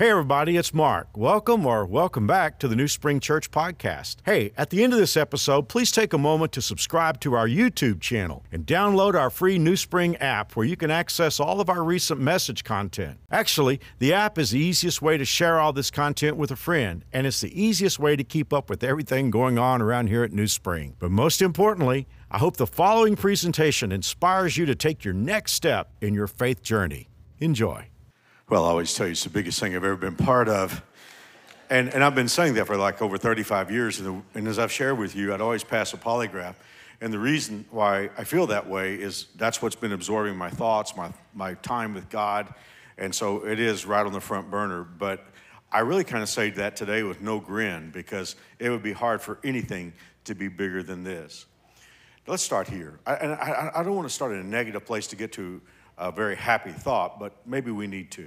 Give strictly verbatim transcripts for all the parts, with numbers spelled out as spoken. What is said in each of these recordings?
Hey everybody, it's Mark. Welcome or welcome back to the New Spring Church podcast. Hey, at the end of this episode, please take a moment to subscribe to our YouTube channel and download our free New Spring app where you can access all of our recent message content. Actually, the app is the easiest way to share all this content with a friend, and it's the easiest way to keep up with everything going on around here at New Spring. But most importantly, I hope the following presentation inspires you to take your next step in your faith journey. Enjoy. Well, I always tell you it's the biggest thing I've ever been part of. And and I've been saying that for like over thirty-five years. And, the, and as I've shared with you, I'd always pass a polygraph. And the reason why I feel that way is that's what's been absorbing my thoughts, my, my time with God. And so it is right on the front burner. But I really kind of say that today with no grin because it would be hard for anything to be bigger than this. Let's start here. I, and I, I don't want to start in a negative place to get to a very happy thought, but maybe we need to.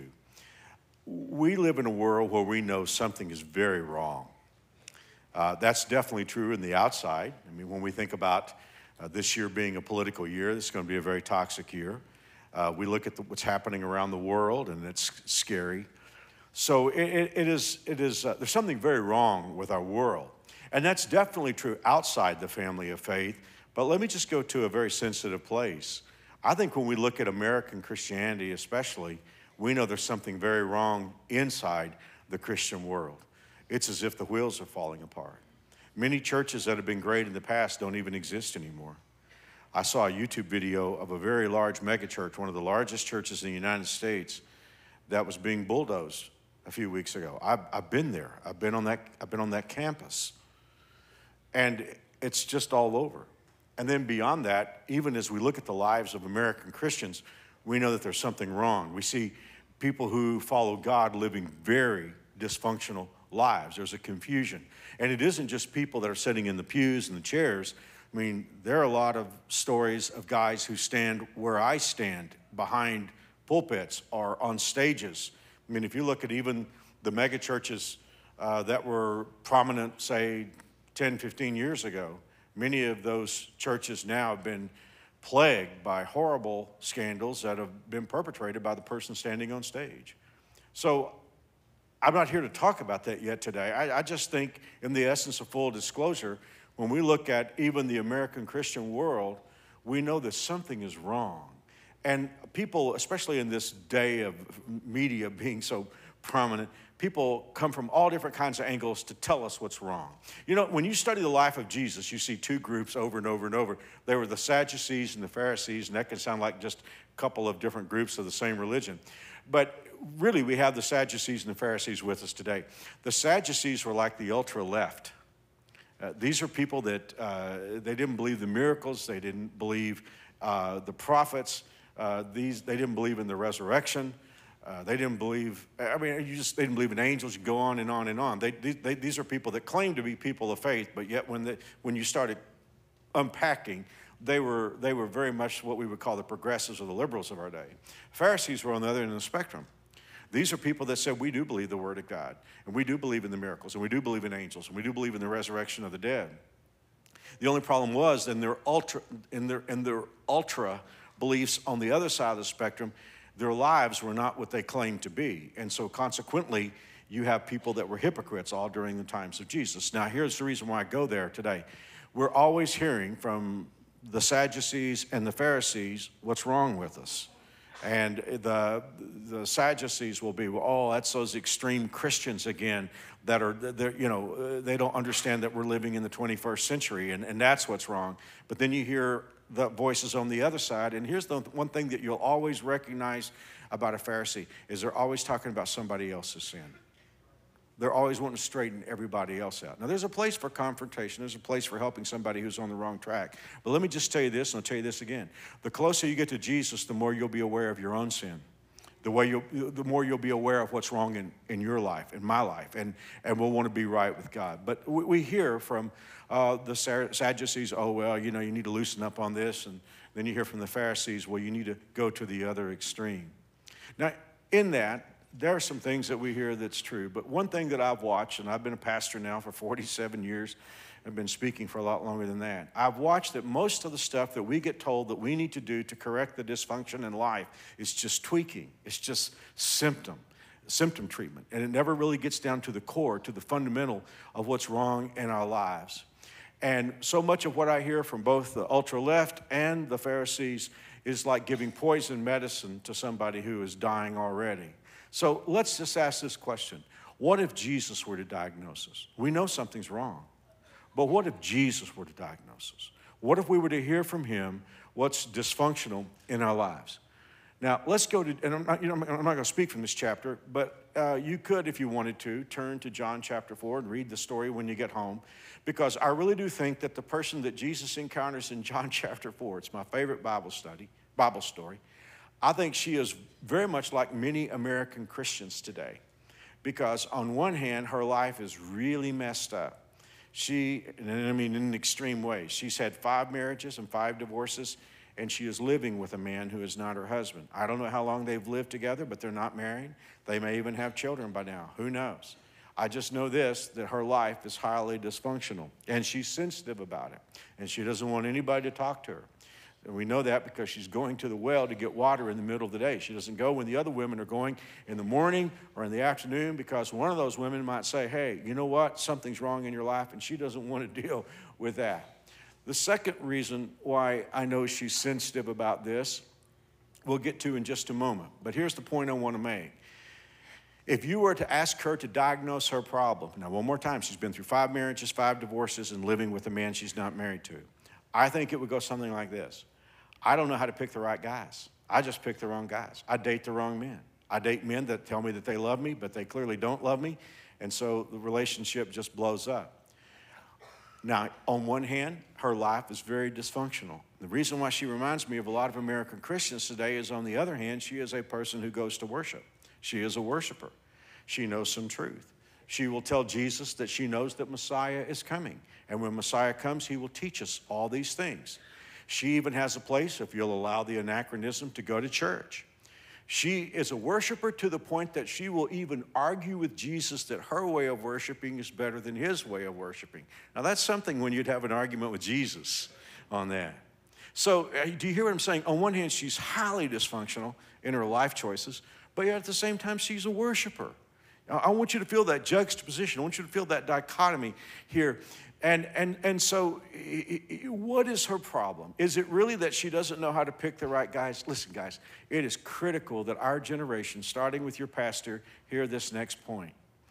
We live in a world where we know something is very wrong. Uh, that's definitely true in the outside. I mean, when we think about uh, this year being a political year, this is going to be a very toxic year. Uh, we look at the, what's happening around the world, and it's scary. So it, it, it is, it is uh, there's something very wrong with our world. And that's definitely true outside the family of faith. But let me just go to a very sensitive place. I think when we look at American Christianity especially, we know there's something very wrong inside the Christian world. It's as if the wheels are falling apart. Many churches that have been great in the past don't even exist anymore. I saw a YouTube video of a very large megachurch, one of the largest churches in the United States, that was being bulldozed a few weeks ago. I've, I've been there. I've been on that, I've been on that campus. And it's just all over. And then beyond that, even as we look at the lives of American Christians, we know that there's something wrong. We see people who follow God living very dysfunctional lives. There's a confusion. And it isn't just people that are sitting in the pews and the chairs. I mean, there are a lot of stories of guys who stand where I stand, behind pulpits or on stages. I mean, if you look at even the mega churches uh, that were prominent, say, ten, fifteen years ago, many of those churches now have been plagued by horrible scandals that have been perpetrated by the person standing on stage. So I'm not here to talk about that yet today. I, I just think in the essence of full disclosure, when we look at even the American Christian world, we know that something is wrong. And people, especially in this day of media being so prominent, people come from all different kinds of angles to tell us what's wrong. You know, when you study the life of Jesus, you see two groups over and over and over. They were the Sadducees and the Pharisees, and that can sound like just a couple of different groups of the same religion. But really, we have the Sadducees and the Pharisees with us today. The Sadducees were like the ultra-left. Uh, these are people that uh, they didn't believe the miracles. They didn't believe uh, the prophets. Uh, these they didn't believe in the resurrection. Uh, they didn't believe, I mean, you just, they didn't believe in angels. You go on and on and on. They, they, these are people that claim to be people of faith, but yet when, they, when you started unpacking, they were, they were very much what we would call the progressives or the liberals of our day. Pharisees were on the other end of the spectrum. These are people that said, we do believe the word of God, and we do believe in the miracles, and we do believe in angels, and we do believe in the resurrection of the dead. The only problem was in their ultra, in their, in their ultra beliefs on the other side of the spectrum, their lives were not what they claimed to be. And so consequently, you have people that were hypocrites all during the times of Jesus. Now, here's the reason why I go there today. We're always hearing from the Sadducees and the Pharisees what's wrong with us. And the, the Sadducees will be, well, oh, that's those extreme Christians again that are, you know, they don't understand that we're living in the twenty-first century, and, and that's what's wrong. But then you hear the voices on the other side. And here's the one thing that you'll always recognize about a Pharisee is they're always talking about somebody else's sin. They're always wanting to straighten everybody else out. Now, there's a place for confrontation. There's a place for helping somebody who's on the wrong track. But let me just tell you this, and I'll tell you this again. The closer you get to Jesus, the more you'll be aware of your own sin. The, way you'll, the more you'll be aware of what's wrong in, in your life, in my life, and, and we'll want to be right with God. But we, we hear from uh, the Sadducees, oh, well, you know, you need to loosen up on this. And then you hear from the Pharisees, well, you need to go to the other extreme. Now, in that, there are some things that we hear that's true. But one thing that I've watched, and I've been a pastor now for forty-seven years, I've been speaking for a lot longer than that. I've watched that most of the stuff that we get told that we need to do to correct the dysfunction in life is just tweaking. It's just symptom. symptom treatment, and it never really gets down to the core, to the fundamental of what's wrong in our lives. And so much of what I hear from both the ultra-left and the Pharisees is like giving poison medicine to somebody who is dying already. So let's just ask this question. What if Jesus were to diagnose us? We know something's wrong, but what if Jesus were to diagnose us? What if we were to hear from him what's dysfunctional in our lives? Now, let's go to, and I'm not, you know, I'm not going to speak from this chapter, but uh, you could, if you wanted to, turn to John chapter four and read the story when you get home, because I really do think that the person that Jesus encounters in John chapter four, it's my favorite Bible study, Bible story, I think she is very much like many American Christians today, because on one hand, her life is really messed up. She, and I mean in an extreme way, she's had five marriages and five divorces, and she is living with a man who is not her husband. I don't know how long they've lived together, but they're not married. They may even have children by now. Who knows? I just know this, that her life is highly dysfunctional, and she's sensitive about it, and she doesn't want anybody to talk to her. And we know that because she's going to the well to get water in the middle of the day. She doesn't go when the other women are going in the morning or in the afternoon, because one of those women might say, hey, you know what? Something's wrong in your life, and she doesn't want to deal with that. The second reason why I know she's sensitive about this, we'll get to in just a moment. But here's the point I want to make. If you were to ask her to diagnose her problem, now one more time, she's been through five marriages, five divorces, and living with a man she's not married to. I think it would go something like this. I don't know how to pick the right guys. I just pick the wrong guys. I date the wrong men. I date men that tell me that they love me, but they clearly don't love me, and so the relationship just blows up. Now, on one hand, her life is very dysfunctional. The reason why she reminds me of a lot of American Christians today is, on the other hand, she is a person who goes to worship. She is a worshiper. She knows some truth. She will tell Jesus that she knows that Messiah is coming. And when Messiah comes, he will teach us all these things. She even has a place, if you'll allow the anachronism, to go to church. She is a worshiper to the point that she will even argue with Jesus that her way of worshiping is better than his way of worshiping. Now, that's something when you'd have an argument with Jesus on that. So, uh, do you hear what I'm saying? On one hand, she's highly dysfunctional in her life choices, but yet at the same time, she's a worshiper. Now, I want you to feel that juxtaposition. I want you to feel that dichotomy here. And, and, and so what is her problem? Is it really that she doesn't know how to pick the right guys? Listen, guys, it is critical that our generation, starting with your pastor, hear this next point.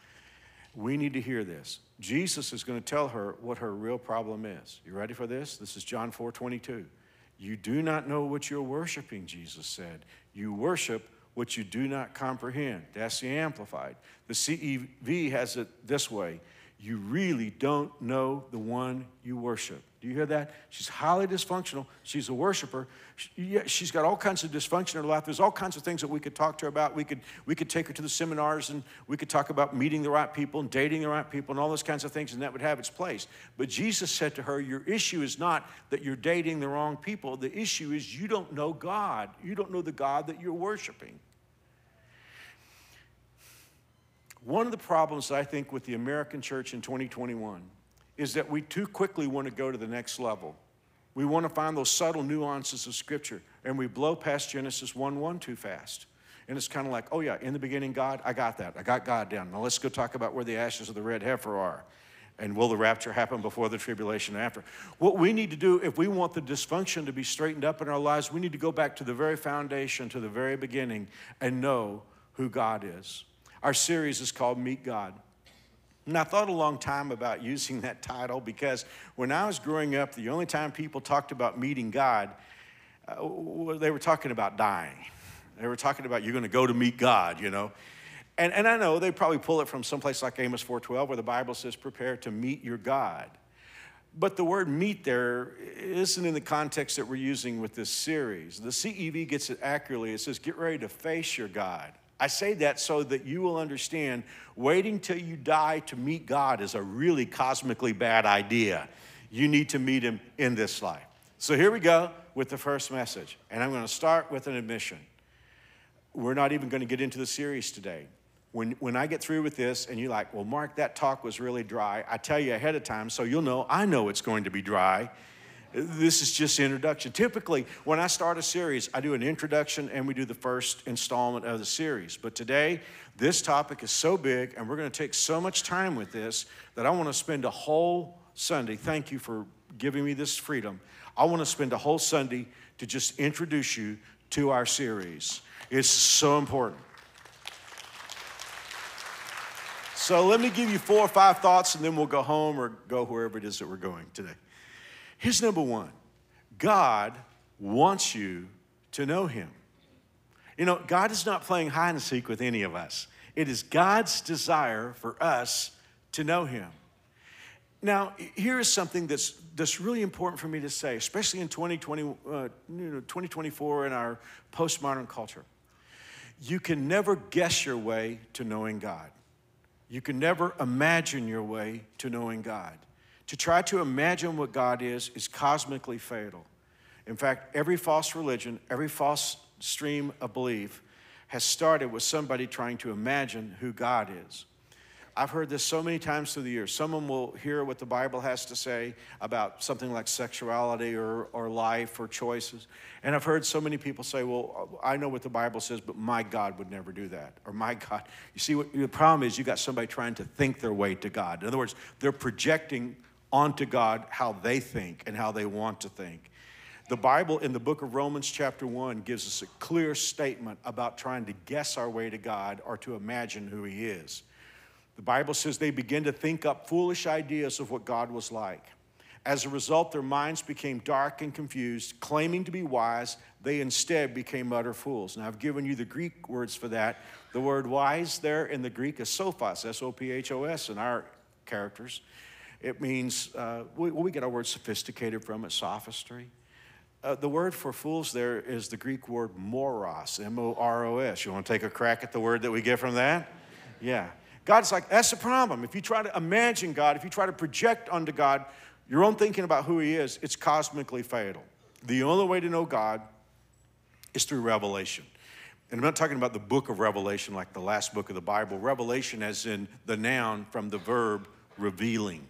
We need to hear this. Jesus is going to tell her what her real problem is. You ready for this? This is John four twenty-two. You do not know what you're worshiping, Jesus said. You worship what you do not comprehend. That's the Amplified. The C E V has it this way. You really don't know the one you worship. Do you hear that? She's highly dysfunctional. She's a worshiper. She, yeah, she's got all kinds of dysfunction in her life. There's all kinds of things that we could talk to her about. We could, we could take her to the seminars, and we could talk about meeting the right people and dating the right people and all those kinds of things, and that would have its place. But Jesus said to her, your issue is not that you're dating the wrong people. The issue is you don't know God. You don't know the God that you're worshiping. One of the problems, I think, with the American church in twenty twenty-one is that we too quickly want to go to the next level. We want to find those subtle nuances of Scripture, and we blow past Genesis one one too fast. And it's kind of like, oh yeah, in the beginning, God, I got that. I got God down. Now let's go talk about where the ashes of the red heifer are. And will the rapture happen before the tribulation after? What we need to do, if we want the dysfunction to be straightened up in our lives, we need to go back to the very foundation, to the very beginning, and know who God is. Our series is called Meet God. And I thought a long time about using that title because when I was growing up, the only time people talked about meeting God, uh, they were talking about dying. They were talking about you're going to go to meet God, you know. And, and I know they probably pull it from someplace like Amos four twelve where the Bible says prepare to meet your God. But the word meet there isn't in the context that we're using with this series. The C E V gets it accurately. It says get ready to face your God. I say that so that you will understand waiting till you die to meet God is a really cosmically bad idea. You need to meet him in this life. So here we go with the first message. And I'm going to start with an admission. We're not even going to get into the series today. When, when I get through with this and you're like, well, Mark, that talk was really dry, I tell you ahead of time so you'll know I know it's going to be dry. This is just introduction. Typically, when I start a series, I do an introduction and we do the first installment of the series. But today, this topic is so big and we're going to take so much time with this that I want to spend a whole Sunday. Thank you for giving me this freedom. I want to spend a whole Sunday to just introduce you to our series. It's so important. So let me give you four or five thoughts and then we'll go home or go wherever it is that we're going today. Here's number one. God wants you to know him. You know, God is not playing hide and seek with any of us. It is God's desire for us to know him. Now, here is something that's, that's really important for me to say, especially in twenty twenty, uh, you know, twenty twenty-four in our postmodern culture. You can never guess your way to knowing God. You can never imagine your way to knowing God. To try to imagine what God is is cosmically fatal. In fact, every false religion, every false stream of belief has started with somebody trying to imagine who God is. I've heard this so many times through the years. Someone will hear what the Bible has to say about something like sexuality or, or life or choices. And I've heard so many people say, well, I know what the Bible says, but my God would never do that. Or my God. You see, what the problem is you got somebody trying to think their way to God. In other words, they're projecting onto God how they think and how they want to think. The Bible in the book of Romans chapter one gives us a clear statement about trying to guess our way to God or to imagine who he is. The Bible says they began to think up foolish ideas of what God was like. As a result, their minds became dark and confused. Claiming to be wise, they instead became utter fools. Now, I've given you the Greek words for that. The word wise there in the Greek is sophos, S O P H O S in our characters. It means, uh, we, we get our word sophisticated from it, sophistry. Uh, the word for fools there is the Greek word moros, M O R O S. You want to take a crack at the word that we get from that? Yeah. God's like, that's the problem. If you try to imagine God, if you try to project onto God your own thinking about who he is, it's cosmically fatal. The only way to know God is through revelation. And I'm not talking about the book of Revelation like the last book of the Bible. Revelation as in the noun from the verb revealing.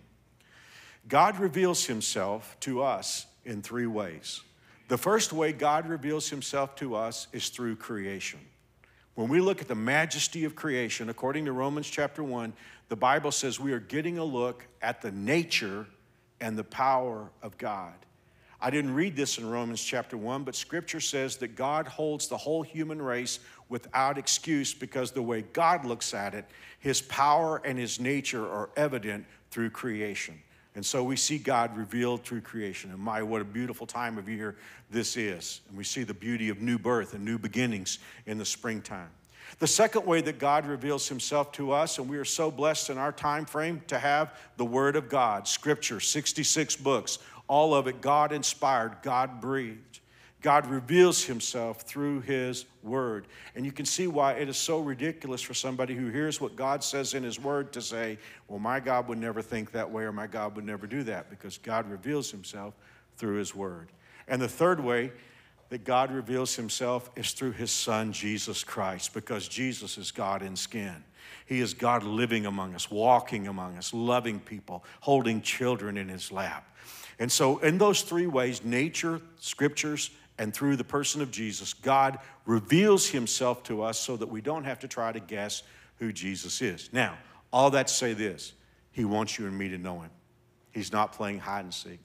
God reveals himself to us in three ways. The first way God reveals himself to us is through creation. When we look at the majesty of creation, according to Romans chapter one, the Bible says we are getting a look at the nature and the power of God. I didn't read this in Romans chapter one, but Scripture says that God holds the whole human race without excuse because the way God looks at it, his power and his nature are evident through creation. And so we see God revealed through creation. And my, what a beautiful time of year this is. And we see the beauty of new birth and new beginnings in the springtime. The second way that God reveals himself to us, and we are so blessed in our time frame to have the Word of God, Scripture, sixty-six books, all of it God-inspired, God-breathed. God reveals himself through his word. And you can see why it is so ridiculous for somebody who hears what God says in his word to say, well, my God would never think that way or my God would never do that, because God reveals himself through his word. And the third way that God reveals himself is through his son, Jesus Christ, because Jesus is God in skin. He is God living among us, walking among us, loving people, holding children in his lap. And so in those three ways, nature, scriptures, and through the person of Jesus, God reveals himself to us so that we don't have to try to guess who Jesus is. Now, all that to say this, he wants you and me to know him. He's not playing hide and seek.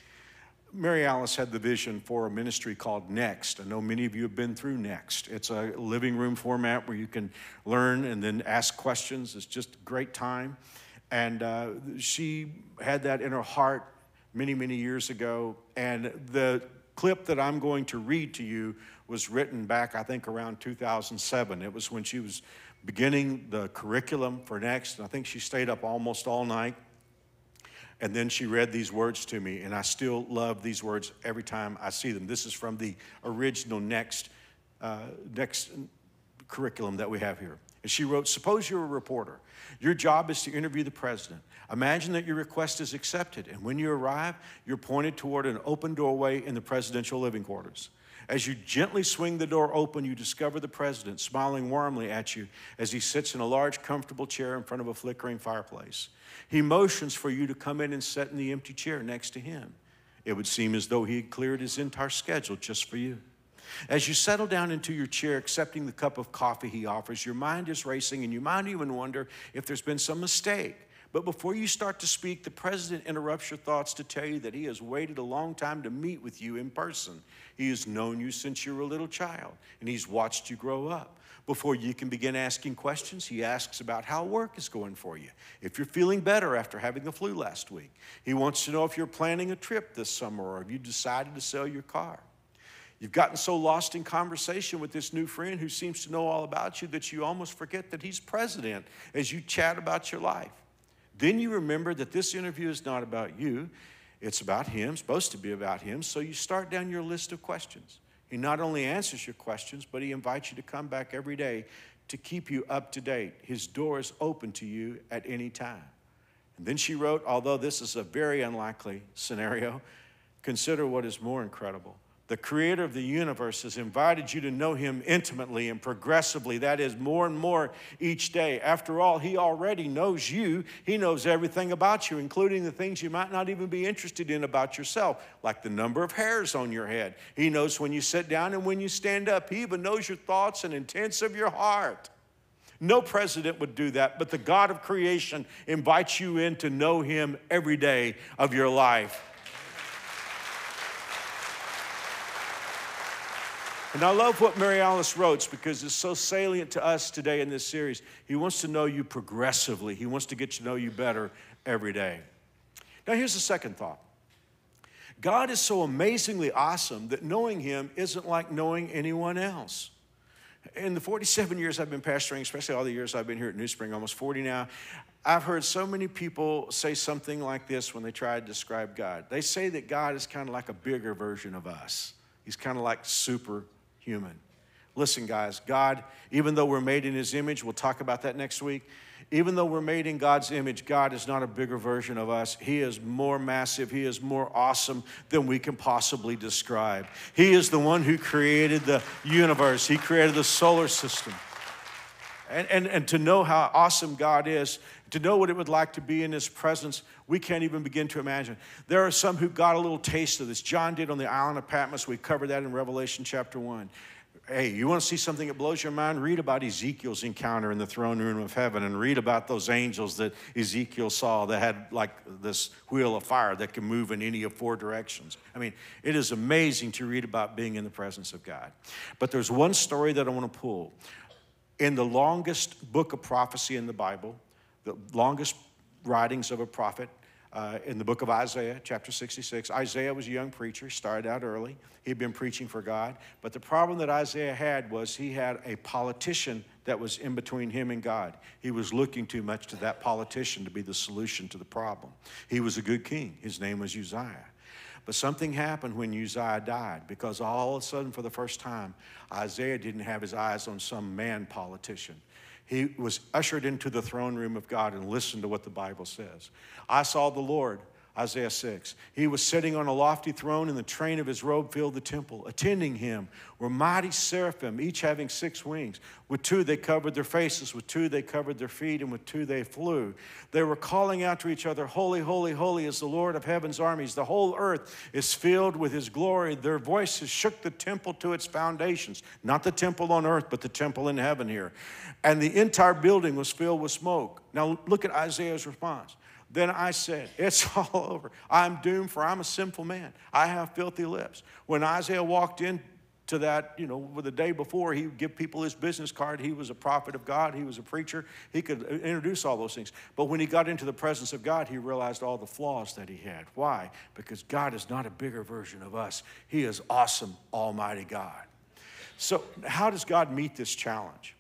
Mary Alice had the vision for a ministry called Next. I know many of you have been through Next. It's a living room format where you can learn and then ask questions. It's just a great time. And uh, she had that in her heart many, many years ago. And the clip that I'm going to read to you was written back, I think, around two thousand seven. It was when she was beginning the curriculum for Next. And I think she stayed up almost all night. And then she read these words to me, and I still love these words every time I see them. This is from the original Next, uh, Next curriculum that we have here. And she wrote, suppose you're a reporter. Your job is to interview the president. Imagine that your request is accepted, and when you arrive, you're pointed toward an open doorway in the presidential living quarters. As you gently swing the door open, you discover the president smiling warmly at you as he sits in a large, comfortable chair in front of a flickering fireplace. He motions for you to come in and sit in the empty chair next to him. It would seem as though he had cleared his entire schedule just for you. As you settle down into your chair, accepting the cup of coffee he offers, your mind is racing, and you might even wonder if there's been some mistake. But before you start to speak, the president interrupts your thoughts to tell you that he has waited a long time to meet with you in person. He has known you since you were a little child, and he's watched you grow up. Before you can begin asking questions, he asks about how work is going for you, if you're feeling better after having the flu last week. He wants to know if you're planning a trip this summer or if you decided to sell your car. You've gotten so lost in conversation with this new friend who seems to know all about you that you almost forget that he's president as you chat about your life. Then you remember that this interview is not about you. It's about him, supposed to be about him. So you start down your list of questions. He not only answers your questions, but he invites you to come back every day to keep you up to date. His door is open to you at any time. And then she wrote, although this is a very unlikely scenario, consider what is more incredible. The creator of the universe has invited you to know him intimately and progressively. That is, more and more each day. After all, he already knows you. He knows everything about you, including the things you might not even be interested in about yourself, like the number of hairs on your head. He knows when you sit down and when you stand up. He even knows your thoughts and intents of your heart. No president would do that, but the God of creation invites you in to know him every day of your life. And I love what Mary Alice wrote because it's so salient to us today in this series. He wants to know you progressively. He wants to get to know you better every day. Now, here's the second thought. God is so amazingly awesome that knowing him isn't like knowing anyone else. In the forty-seven years I've been pastoring, especially all the years I've been here at New Spring, almost forty now, I've heard so many people say something like this when they try to describe God. They say that God is kind of like a bigger version of us. He's kind of like superhuman. Listen, guys, God, even though we're made in his image, we'll talk about that next week. Even though we're made in God's image, God is not a bigger version of us. He is more massive. He is more awesome than we can possibly describe. He is the one who created the universe. He created the solar system. And, and, and to know how awesome God is, to know what it would like to be in his presence, we can't even begin to imagine. There are some who got a little taste of this. John did on the island of Patmos. We covered that in Revelation chapter one. Hey, you want to see something that blows your mind? Read about Ezekiel's encounter in the throne room of heaven and read about those angels that Ezekiel saw that had like this wheel of fire that can move in any of four directions. I mean, it is amazing to read about being in the presence of God. But there's one story that I want to pull. In the longest book of prophecy in the Bible, the longest writings of a prophet, Uh, in the book of Isaiah, chapter sixty-six. Isaiah was a young preacher, started out early. He'd been preaching for God. But the problem that Isaiah had was he had a politician that was in between him and God. He was looking too much to that politician to be the solution to the problem. He was a good king. His name was Uzziah. But something happened when Uzziah died, because all of a sudden, for the first time, Isaiah didn't have his eyes on some man politician. He was ushered into the throne room of God and listened to what the Bible says. I saw the Lord, Isaiah six. He was sitting on a lofty throne, and the train of his robe filled the temple. Attending him were mighty seraphim, each having six wings. With two they covered their faces, with two they covered their feet, and with two they flew. They were calling out to each other, "Holy, holy, holy is the Lord of heaven's armies. The whole earth is filled with his glory." Their voices shook the temple to its foundations. Not the temple on earth, but the temple in heaven here. And the entire building was filled with smoke. Now look at Isaiah's response. Then I said, it's all over. I'm doomed, for I'm a sinful man. I have filthy lips. When Isaiah walked into that, you know, the day before, he would give people his business card. He was a prophet of God. He was a preacher. He could introduce all those things. But when he got into the presence of God, he realized all the flaws that he had. Why? Because God is not a bigger version of us. He is awesome, almighty God. So how does God meet this challenge?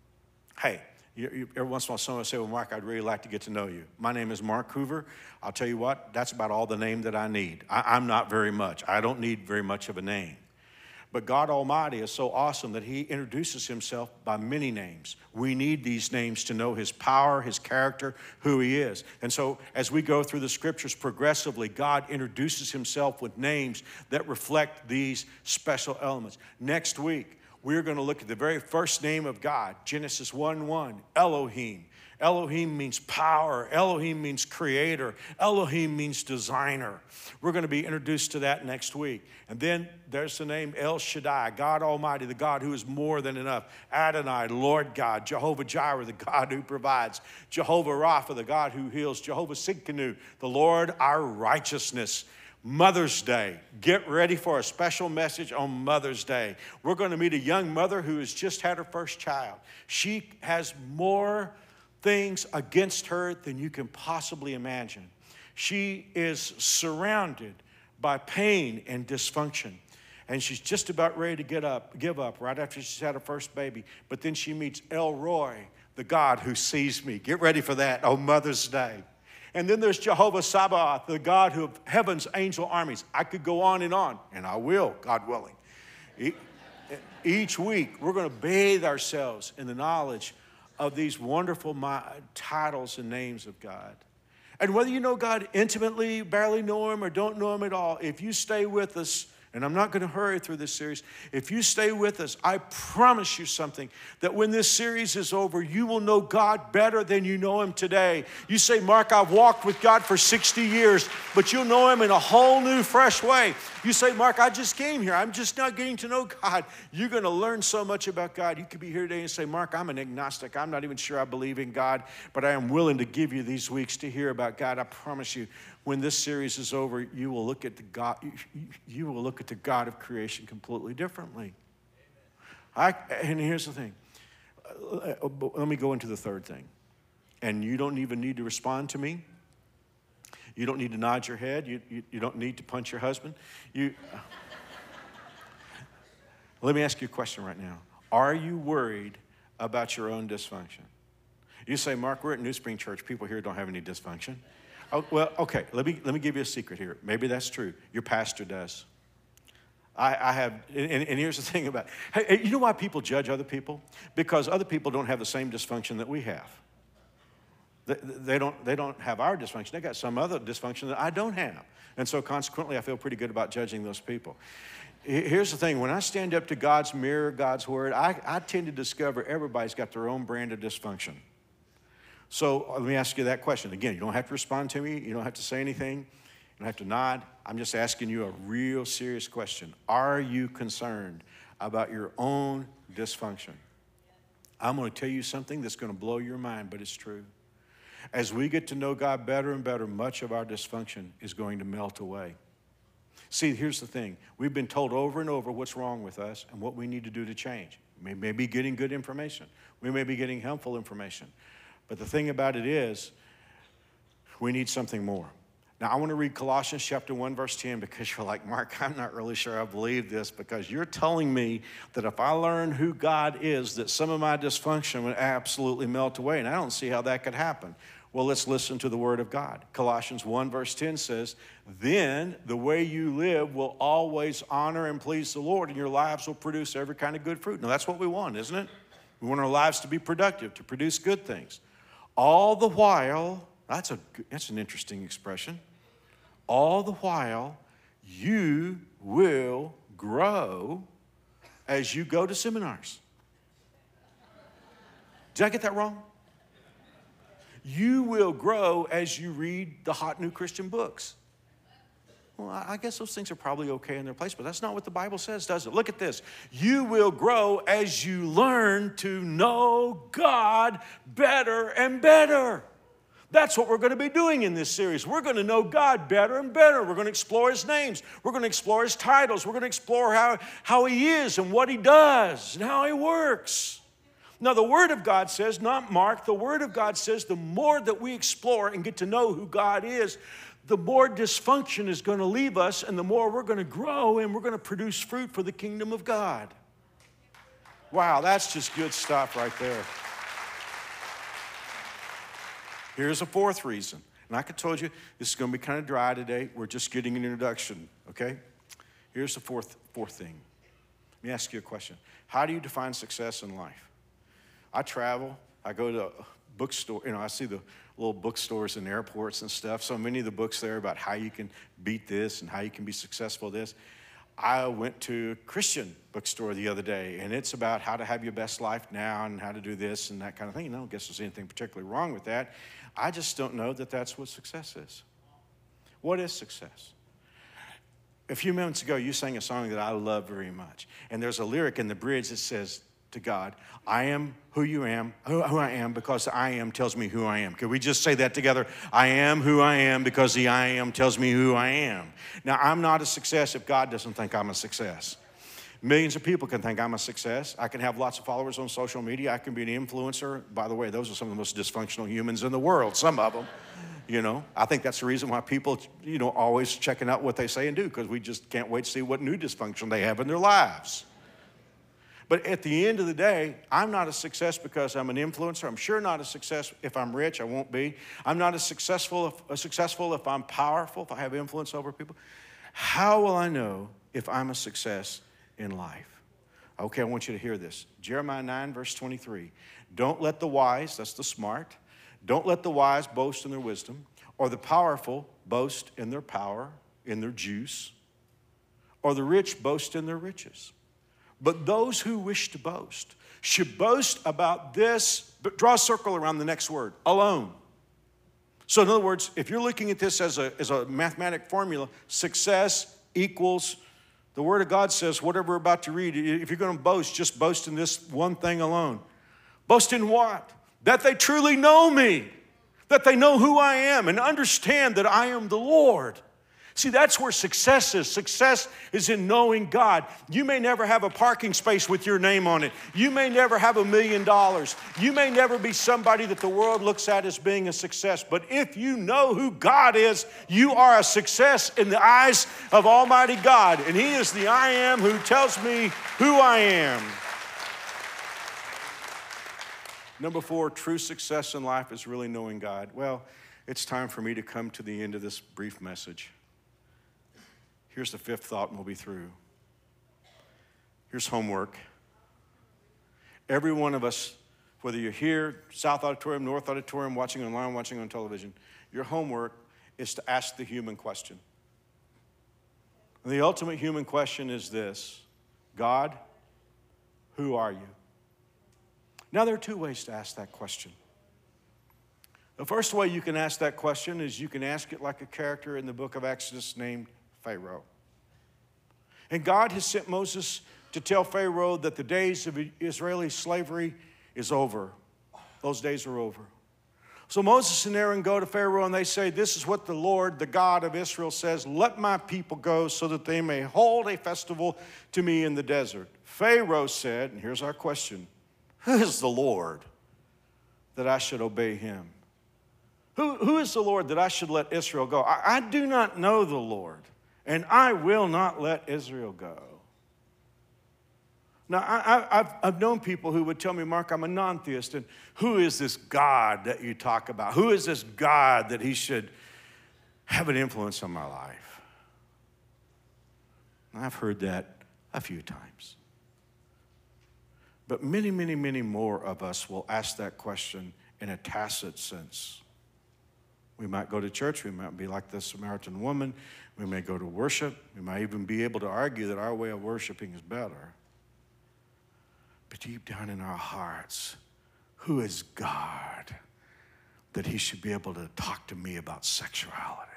Hey, You, you, every once in a while, someone will say, well, Mark, I'd really like to get to know you. My name is Mark Hoover. I'll tell you what, that's about all the name that I need. I, I'm not very much. I don't need very much of a name. But God Almighty is so awesome that he introduces himself by many names. We need these names to know his power, his character, who he is. And so as we go through the scriptures progressively, God introduces himself with names that reflect these special elements. Next week, we're going to look at the very first name of God, Genesis one one, Elohim. Elohim means power. Elohim means creator. Elohim means designer. We're going to be introduced to that next week. And then there's the name El Shaddai, God Almighty, the God who is more than enough. Adonai, Lord God. Jehovah Jireh, the God who provides. Jehovah Rapha, the God who heals. Jehovah Sidkenu, the Lord our righteousness. Mother's Day. Get ready for a special message on Mother's Day. We're going to meet a young mother who has just had her first child. She has more things against her than you can possibly imagine. She is surrounded by pain and dysfunction. And she's just about ready to get up, give up right after she's had her first baby. But then she meets El Roi, the God who sees me. Get ready for that on Mother's Day. And then there's Jehovah Sabaoth, the God who of heaven's angel armies. I could go on and on, and I will, God willing. Each week, we're going to bathe ourselves in the knowledge of these wonderful titles and names of God. And whether you know God intimately, barely know him, or don't know him at all, if you stay with us, and I'm not going to hurry through this series, if you stay with us, I promise you something, that when this series is over, you will know God better than you know him today. You say, Mark, I've walked with God for sixty years, but you'll know him in a whole new, fresh way. You say, Mark, I just came here. I'm just not getting to know God. You're going to learn so much about God. You could be here today and say, Mark, I'm an agnostic. I'm not even sure I believe in God, but I am willing to give you these weeks to hear about God. I promise you, when this series is over, you will look at the God, you will look at the God of creation completely differently. I, and here's the thing. Let me go into the third thing. And you don't even need to respond to me. You don't need to nod your head. You, you, you don't need to punch your husband. You, let me ask you a question right now. Are you worried about your own dysfunction? You say, Mark, we're at New Spring Church. People here don't have any dysfunction. Oh, well, okay, let me, let me give you a secret here. Maybe that's true. Your pastor does. I, I have, and, and here's the thing about, hey, you know why people judge other people? Because other people don't have the same dysfunction that we have. They, they, don't, they don't have our dysfunction. They got some other dysfunction that I don't have. And so consequently, I feel pretty good about judging those people. Here's the thing. When I stand up to God's mirror, God's word, I, I tend to discover everybody's got their own brand of dysfunction. So let me ask you that question. Again, you don't have to respond to me. You don't have to say anything. You don't have to nod. I'm just asking you a real serious question. Are you concerned about your own dysfunction? I'm going to tell you something that's going to blow your mind, but it's true. As we get to know God better and better, much of our dysfunction is going to melt away. See, here's the thing. We've been told over and over what's wrong with us and what we need to do to change. We may be getting good information. We may be getting helpful information. But the thing about it is, we need something more. Now, I want to read Colossians chapter one, verse ten, because you're like, Mark, I'm not really sure I believe this, because you're telling me that if I learn who God is, that some of my dysfunction would absolutely melt away, and I don't see how that could happen. Well, let's listen to the word of God. Colossians one, verse ten says, then the way you live will always honor and please the Lord, and your lives will produce every kind of good fruit. Now, that's what we want, isn't it? We want our lives to be productive, to produce good things. All the while, that's, a, that's an interesting expression. All the while, you will grow as you go to seminars. Did I get that wrong? You will grow as you read the hot new Christian books. Well, I guess those things are probably okay in their place, but that's not what the Bible says, does it? Look at this. You will grow as you learn to know God better and better. That's what we're going to be doing in this series. We're going to know God better and better. We're going to explore his names. We're going to explore his titles. We're going to explore how, how he is and what he does and how he works. Now, the Word of God says, not Mark, the Word of God says the more that we explore and get to know who God is, the more dysfunction is going to leave us, and the more we're going to grow and we're going to produce fruit for the kingdom of God. Wow, that's just good stuff right there. Here's a fourth reason. And like I told you, this is going to be kind of dry today. We're just getting an introduction, okay? Here's the fourth, fourth thing. Let me ask you a question. How do you define success in life? I travel. I go to a bookstore. You know, I see the little bookstores in airports and stuff. So many of the books there about how you can beat this and how you can be successful at this. I went to a Christian bookstore the other day, and it's about how to have your best life now and how to do this and that kind of thing. And I don't guess there's anything particularly wrong with that. I just don't know that that's what success is. What is success? A few minutes ago, you sang a song that I love very much. And there's a lyric in the bridge that says to God, I am who you am, who, who I am because I am tells me who I am. Could we just say that together? I am who I am because the I am tells me who I am. Now, I'm not a success if God doesn't think I'm a success. Millions of people can think I'm a success. I can have lots of followers on social media. I can be an influencer. By the way, those are some of the most dysfunctional humans in the world, some of them. You know, I think that's the reason why people, you know, always checking out what they say and do, because we just can't wait to see what new dysfunction they have in their lives. But at the end of the day, I'm not a success because I'm an influencer. I'm sure not a success if I'm rich. I won't be. I'm not as successful if, uh, successful if I'm powerful, if I have influence over people. How will I know if I'm a success in life? Okay, I want you to hear this. Jeremiah nine, verse twenty-three. Don't let the wise, that's the smart, don't let the wise boast in their wisdom, or the powerful boast in their power, in their juice, or the rich boast in their riches. But those who wish to boast should boast about this, but draw a circle around the next word, alone. So in other words, if you're looking at this as a, as a mathematic formula, success equals, the Word of God says, whatever we're about to read, if you're going to boast, just boast in this one thing alone. Boast in what? That they truly know me, that they know who I am and understand that I am the Lord. See, that's where success is. Success is in knowing God. You may never have a parking space with your name on it. You may never have a million dollars. You may never be somebody that the world looks at as being a success. But if you know who God is, you are a success in the eyes of Almighty God. And He is the I am who tells me who I am. Number four, true success in life is really knowing God. Well, it's time for me to come to the end of this brief message. Here's the fifth thought, and we'll be through. Here's homework. Every one of us, whether you're here, South Auditorium, North Auditorium, watching online, watching on television, your homework is to ask the human question. And the ultimate human question is this: God, who are you? Now, there are two ways to ask that question. The first way you can ask that question is you can ask it like a character in the book of Exodus named Pharaoh. And God has sent Moses to tell Pharaoh that the days of Israeli slavery is over. Those days are over. So Moses and Aaron go to Pharaoh and they say, this is what the Lord, the God of Israel says, let my people go so that they may hold a festival to me in the desert. Pharaoh said, and here's our question, who is the Lord that I should obey him? Who, who is the Lord that I should let Israel go? I, I do not know the Lord, and I will not let Israel go. Now, I, I, I've, I've known people who would tell me, Mark, I'm a non-theist, and who is this God that you talk about? Who is this God that he should have an influence on my life? And I've heard that a few times. But many, many, many more of us will ask that question in a tacit sense. We might go to church. We might be like the Samaritan woman. We may go to worship. We might even be able to argue that our way of worshiping is better. But deep down in our hearts, who is God that he should be able to talk to me about sexuality?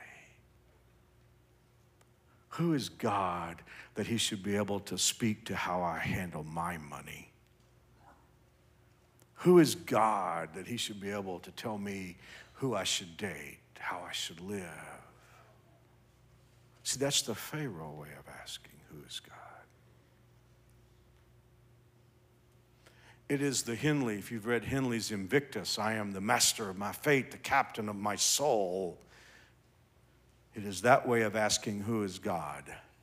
Who is God that he should be able to speak to how I handle my money? Who is God that he should be able to tell me who I should date, how I should live? See, that's the Pharaoh way of asking, who is God? It is the Henley, if you've read Henley's Invictus, I am the master of my fate, the captain of my soul. It is that way of asking, who is God?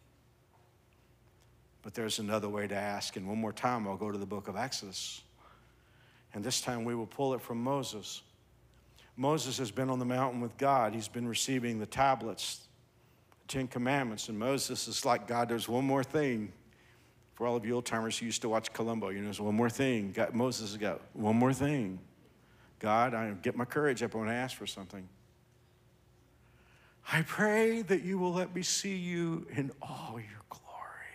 But there's another way to ask, and one more time I'll go to the book of Exodus. And this time we will pull it from Moses. Moses has been on the mountain with God. He's been receiving the tablets, the Ten Commandments. And Moses is like, God, there's one more thing. For all of you old timers who used to watch Columbo, you know, there's one more thing. God, Moses has got one more thing. God, I get my courage up when I ask for something. I pray that you will let me see you in all your glory.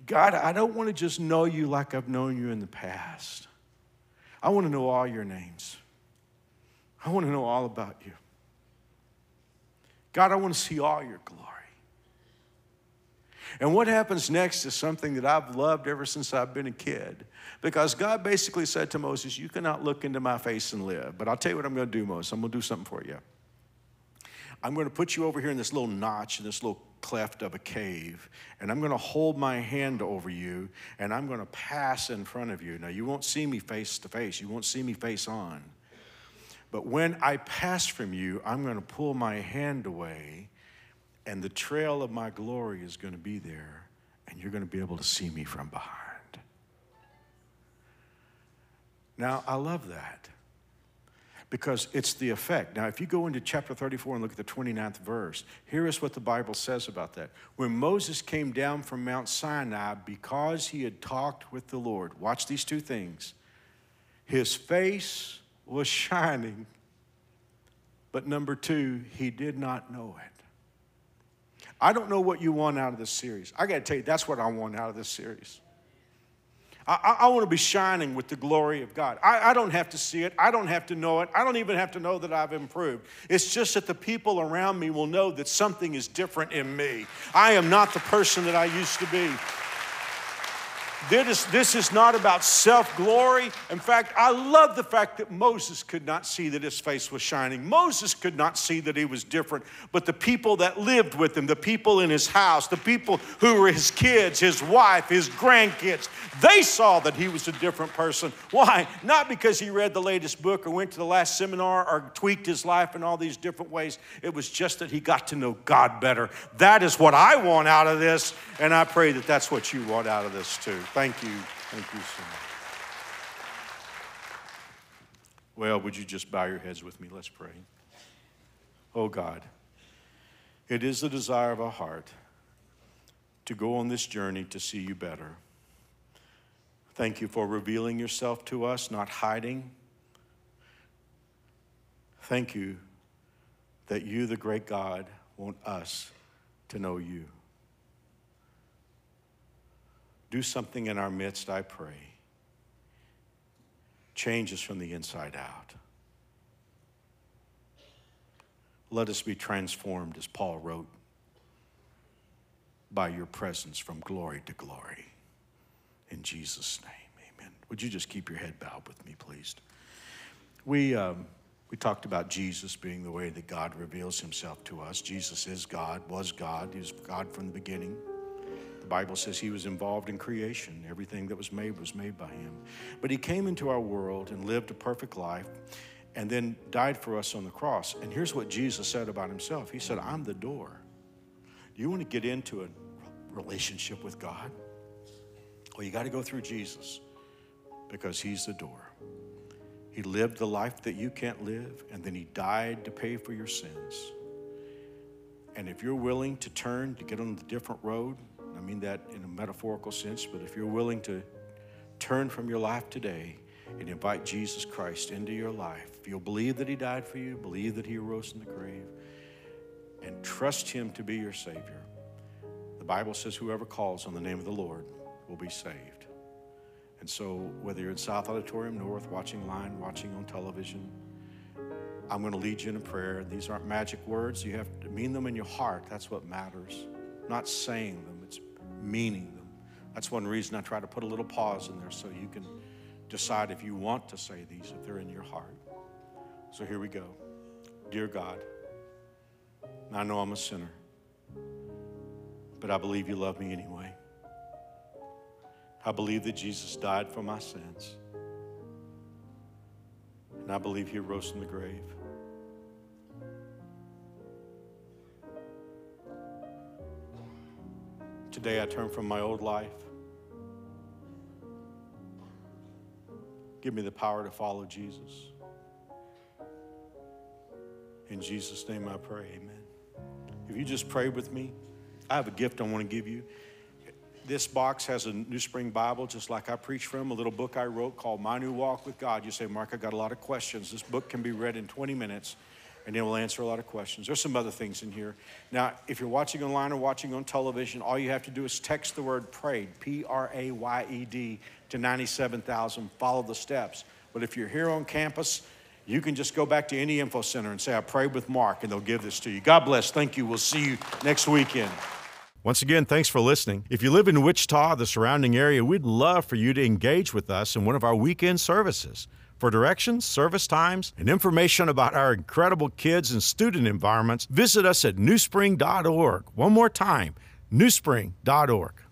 God, I don't want to just know you like I've known you in the past. I want to know all your names. I want to know all about you. God, I want to see all your glory. And what happens next is something that I've loved ever since I've been a kid. Because God basically said to Moses, you cannot look into my face and live. But I'll tell you what I'm going to do, Moses. I'm going to do something for you. I'm going to put you over here in this little notch, in this little cleft of a cave, and I'm going to hold my hand over you, and I'm going to pass in front of you. Now, you won't see me face to face. You won't see me face on. But when I pass from you, I'm going to pull my hand away, and the trail of my glory is going to be there, and you're going to be able to see me from behind. Now, I love that because it's the effect. Now, if you go into chapter thirty-four and look at the twenty-ninth verse, here is what the Bible says about that. When Moses came down from Mount Sinai, because he had talked with the Lord, watch these two things. His face was shining, but number two, he did not know it. I don't know what you want out of this series. I got to tell you, that's what I want out of this series. I, I, I want to be shining with the glory of God. I, I don't have to see it. I don't have to know it. I don't even have to know that I've improved. It's just that the people around me will know that something is different in me. I am not the person that I used to be. This is, this is not about self-glory. In fact, I love the fact that Moses could not see that his face was shining. Moses could not see that he was different, but the people that lived with him, the people in his house, the people who were his kids, his wife, his grandkids, they saw that he was a different person. Why? Not because he read the latest book or went to the last seminar or tweaked his life in all these different ways. It was just that he got to know God better. That is what I want out of this, and I pray that that's what you want out of this too. Thank you. Thank you so much. Well, would you just bow your heads with me? Let's pray. Oh God, it is the desire of our heart to go on this journey to see you better. Thank you for revealing yourself to us, not hiding. Thank you that you, the great God, want us to know you. Do something in our midst, I pray. Change us from the inside out. Let us be transformed, as Paul wrote, by your presence from glory to glory. In Jesus' name, amen. Would you just keep your head bowed with me, please? We, um, we talked about Jesus being the way that God reveals himself to us. Jesus is God, was God. He was God from the beginning. The Bible says he was involved in creation. Everything that was made was made by him. But he came into our world and lived a perfect life and then died for us on the cross. And here's what Jesus said about himself. He said, I'm the door. Do you want to get into a relationship with God? Well, you got to go through Jesus because he's the door. He lived the life that you can't live, and then he died to pay for your sins. And if you're willing to turn to get on the different road, I mean that in a metaphorical sense, but if you're willing to turn from your life today and invite Jesus Christ into your life, if you'll believe that he died for you, believe that he arose in the grave, and trust him to be your Savior, the Bible says whoever calls on the name of the Lord will be saved. And so whether you're in South Auditorium North, watching line, watching on television, I'm going to lead you in a prayer. These aren't magic words. You have to mean them in your heart. That's what matters. Not saying them, it's meaning them. That's one reason I try to put a little pause in there so you can decide if you want to say these, if they're in your heart. So here we go. Dear God, I know I'm a sinner, but I believe you love me anyway. I believe that Jesus died for my sins, and I believe he rose from the grave. Today I turn from my old life. Give me the power to follow Jesus. In Jesus' name I pray, amen. If you just pray with me, I have a gift I want to give you. This box has a New Spring Bible, just like I preach from, a little book I wrote called My New Walk with God. You say, Mark, I got a lot of questions. This book can be read in twenty minutes. and then we'll answer a lot of questions. There's some other things in here. Now, if you're watching online or watching on television, all you have to do is text the word PRAYED, P R A Y E D, to ninety-seven thousand. Follow the steps. But if you're here on campus, you can just go back to any info center and say, I prayed with Mark, and they'll give this to you. God bless. Thank you. We'll see you next weekend. Once again, thanks for listening. If you live in Wichita or the surrounding area, we'd love for you to engage with us in one of our weekend services. For directions, service times, and information about our incredible kids and student environments, visit us at new spring dot org. One more time, new spring dot org.